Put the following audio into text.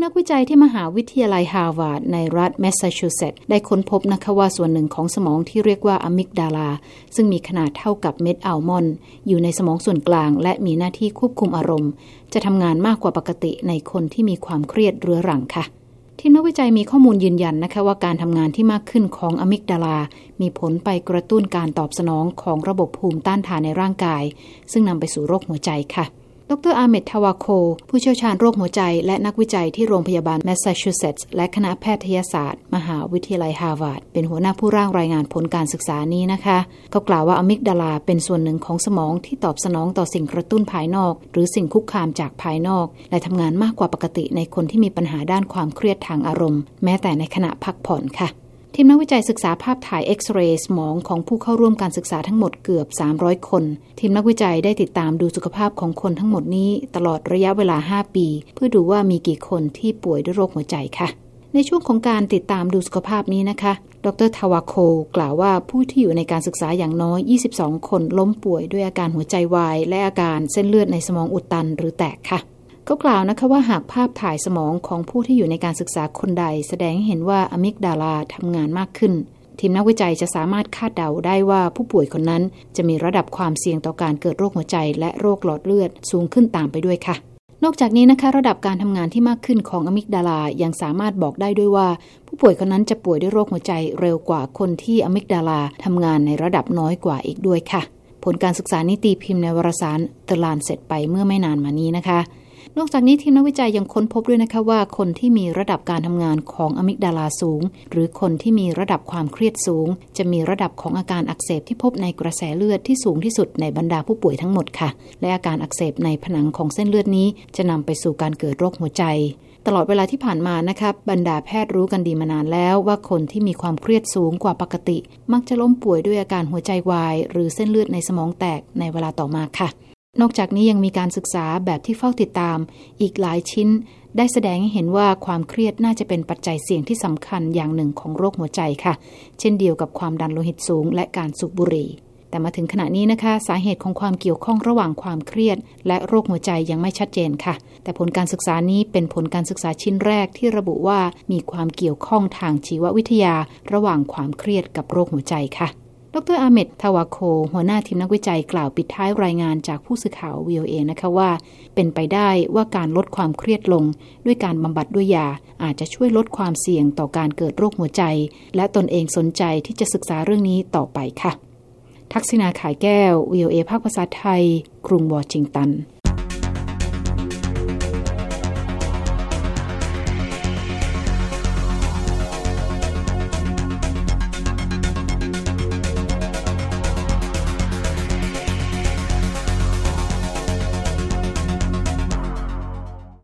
นักวิจัยที่มหาวิทยาลัยฮาร์วาร์ดในรัฐแมสซาชูเซตส์ได้ค้นพบนะคะว่าส่วนหนึ่งของสมองที่เรียกว่าอะมิกดาลาซึ่งมีขนาดเท่ากับเม็ดอัลมอนด์อยู่ในสมองส่วนกลางและมีหน้าที่ควบคุมอารมณ์จะทำงานมากกว่าปกติในคนที่มีความเครียดเรื้อรังค่ะทีมนักวิจัยมีข้อมูลยืนยันนะคะว่าการทำงานที่มากขึ้นของอะมิกดาลามีผลไปกระตุ้นการตอบสนองของระบบภูมิต้านทานในร่างกายซึ่งนำไปสู่โรคหัวใจค่ะดร. อาเมด ทาวาโคผู้เชี่ยวชาญโรคหัวใจและนักวิจัยที่โรงพยาบาลแมสซาชูเซตส์และคณะแพทยศาสตร์มหาวิทยาลัยฮาร์วาร์ดเป็นหัวหน้าผู้ร่างรายงานผลการศึกษานี้นะคะเขากล่าวว่าอะมิกดาลาเป็นส่วนหนึ่งของสมองที่ตอบสนองต่อสิ่งกระตุ้นภายนอกหรือสิ่งคุกคามจากภายนอกและทำงานมากกว่าปกติในคนที่มีปัญหาด้านความเครียดทางอารมณ์แม้แต่ในขณะพักผ่อนค่ะทีมนักวิจัยศึกษาภาพถ่ายเอ็กซเรย์สมองของผู้เข้าร่วมการศึกษาทั้งหมดเกือบ300คนทีมนักวิจัยได้ติดตามดูสุขภาพของคนทั้งหมดนี้ตลอดระยะเวลา5ปีเพื่อดูว่ามีกี่คนที่ป่วยด้วยโรคหัวใจค่ะในช่วงของการติดตามดูสุขภาพนี้นะคะดร. ทาวาโคกล่าวว่าผู้ที่อยู่ในการศึกษาอย่างน้อย22คนล้มป่วยด้วยอาการหัวใจวายและอาการเส้นเลือดในสมองอุดตันหรือแตกค่ะเขากล่าวนะคะว่าหากภาพถ่ายสมองของผู้ที่อยู่ในการศึกษาคนใดแสดงให้เห็นว่าอะมิกดาลาทำงานมากขึ้นทีมนักวิจัยจะสามารถคาดเดาได้ว่าผู้ป่วยคนนั้นจะมีระดับความเสี่ยงต่อการเกิดโรคหัวใจและโรคหลอดเลือดสูงขึ้นตามไปด้วยค่ะนอกจากนี้นะคะระดับการทำงานที่มากขึ้นของอะมิกดาลายังสามารถบอกได้ด้วยว่าผู้ป่วยคนนั้นจะป่วยด้วยโรคหัวใจเร็วกว่าคนที่อะมิกดาลาทำงานในระดับน้อยกว่าอีกด้วยค่ะผลการศึกษานี้ตีพิมพ์ในวารสาร The Lancet ไปเมื่อไม่นานมานี้นะคะนอกจากนี้ทีมนักวิจัยยังค้นพบด้วยนะคะว่าคนที่มีระดับการทำงานของอะมิกดาลาสูงหรือคนที่มีระดับความเครียดสูงจะมีระดับของอาการอักเสบที่พบในกระแสเลือดที่สูงที่สุดในบรรดาผู้ป่วยทั้งหมดค่ะและอาการอักเสบในผนังของเส้นเลือดนี้จะนำไปสู่การเกิดโรคหัวใจตลอดเวลาที่ผ่านมานะคะบรรดาแพทย์รู้กันดีมานานแล้วว่าคนที่มีความเครียดสูงกว่าปกติมักจะล้มป่วยด้วยอาการหัวใจวายหรือเส้นเลือดในสมองแตกในเวลาต่อมาค่ะนอกจากนี้ยังมีการศึกษาแบบที่เฝ้าติดตามอีกหลายชิ้นได้แสดงให้เห็นว่าความเครียดน่าจะเป็นปัจจัยเสี่ยงที่สำคัญอย่างหนึ่งของโรคหัวใจค่ะเช่นเดียวกับความดันโลหิตสูงและการสูบบุหรี่แต่มาถึงขณะนี้นะคะสาเหตุของความเกี่ยวข้องระหว่างความเครียดและโรคหัวใจยังไม่ชัดเจนค่ะแต่ผลการศึกษานี้เป็นผลการศึกษาชิ้นแรกที่ระบุว่ามีความเกี่ยวข้องทางชีววิทยาระหว่างความเครียดกับโรคหัวใจค่ะดร. อาเมด ทาวาโคหัวหน้าทีมนักวิจัยกล่าวปิดท้ายรายงานจากผู้สื่อข่าว VOA นะคะว่าเป็นไปได้ว่าการลดความเครียดลงด้วยการบำบัดด้วยยาอาจจะช่วยลดความเสี่ยงต่อการเกิดโรคหัวใจและตนเองสนใจที่จะศึกษาเรื่องนี้ต่อไปค่ะทักษิณา ขายแก้ว VOA ภาคภาษาไทยกรุงวอชิงตัน